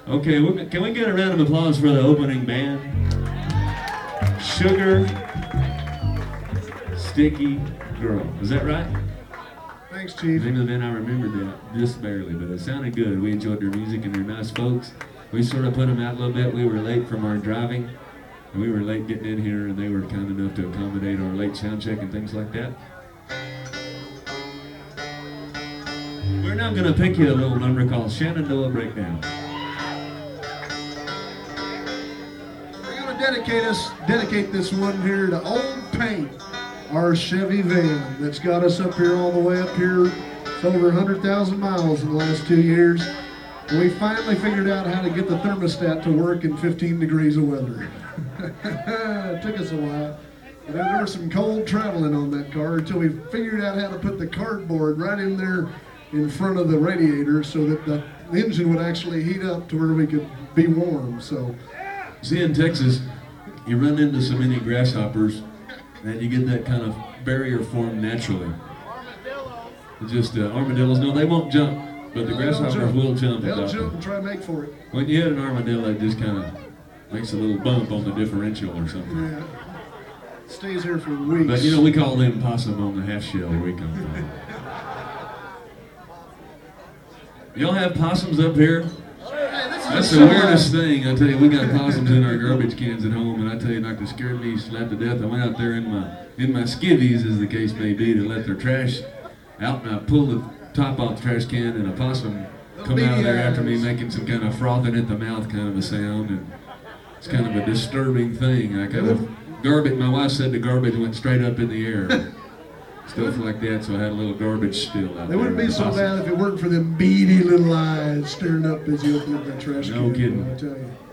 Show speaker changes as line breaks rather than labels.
Okay, can we get a round of applause for the opening band? Sugar Sticky Girl. Is that right?
Thanks, Chief.
The name of the band, I remembered that just barely, but it sounded good. We enjoyed their music and they're nice folks. We sort of put them out a little bit. We were late from our driving, and we were late getting in here, and they were kind enough to accommodate our late sound check and things like that. We're now going to pick you a little number called Shenandoah Breakdown.
We're going to dedicate this one here to Old Paint, our Chevy van that's got us up here all the way up here. It's over 100,000 miles in the last 2 years. We finally figured out how to get the thermostat to work in 15 degrees of weather. It took us a while. And there was some cold traveling on that car until we figured out how to put the cardboard right in there in front of the radiator so that the engine would actually heat up to where we could be warm. So,
see, in Texas, you run into so many grasshoppers that you get that kind of barrier formed naturally. Just armadillos, no, they won't jump, but the grasshoppers will jump.
They'll jump and try to make for it.
When you hit an armadillo, it just kind of makes a little bump on the differential or something.
Yeah. Stays here for weeks.
But you know, we call them possum on the half shell where we come from. Y'all have possums up here? That's the weirdest thing. I tell you, we got possums in our garbage cans at home, and I tell you, Dr. scared me slap to death. I went out there in my skivvies, as the case may be, to let their trash out, and I pulled the top off the trash can, and a possum come out of there after me, making some kind of frothing at the mouth kind of a sound, and it's kind of a disturbing thing. I kind of garbage. My wife said the garbage went straight up in the air. Stuff like that, so I had a little garbage still out there.
It wouldn't be so bad if it weren't for them beady little eyes staring up as you open up that trash can.
No kidding.
I tell you.